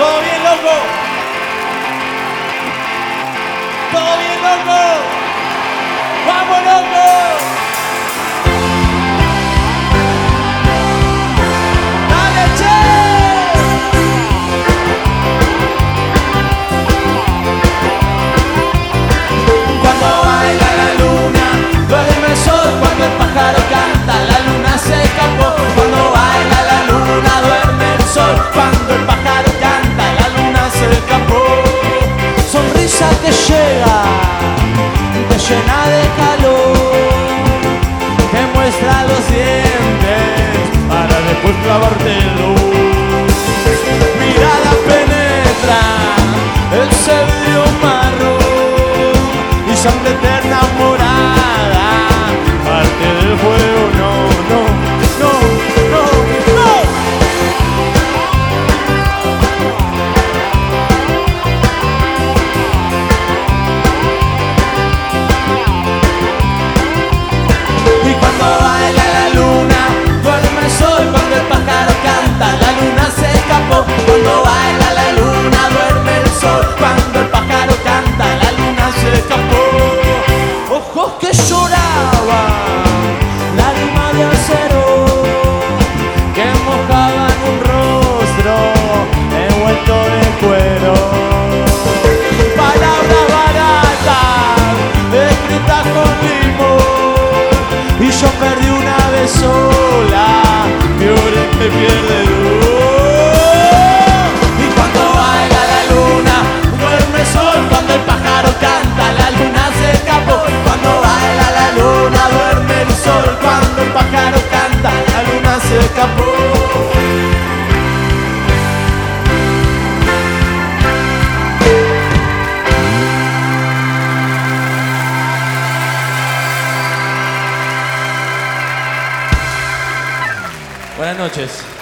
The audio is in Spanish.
Todo bien, loco. Todo bien, loco. Vamos, loco. Dale, che. Cuando baila la luna, duerme el sol. Cuando el pájaro canta, la luna se escapó. Cuando baila la luna, duerme el sol. Cuando el pájaro canta, la luna se escapó. Sonrisa que llega, te llena de calor, te muestra los dientes para después clavártelo. Mirada penetra el sedrio marrón y sangre eterna morada, parte del fuego. No, no, no, no, no. Y cuando baila la luna, duerme el sol. Cuando el pájaro canta, la luna se escapó. Cuando baila la luna, duerme el sol. Cuando el pájaro canta, la luna se escapó. Ojos que lloraban, lágrimas de acero, que mojaban un rostro envuelto de cuero. Palabras baratas, escritas con limón, y yo perdí una vez sola, mi hora me pierde luz. Y cuando baila la luna, duerme el sol. Cuando el pájaro canta, la luna se escapó. Cuando baila la luna, duerme el sol. Cuando el pájaro canta, la luna se escapó. Buenas noches.